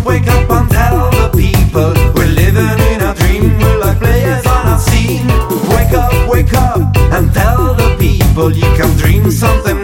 wake up and tell the people we're living in a dream, we're like players on a scene. Wake up and tell the people you can dream something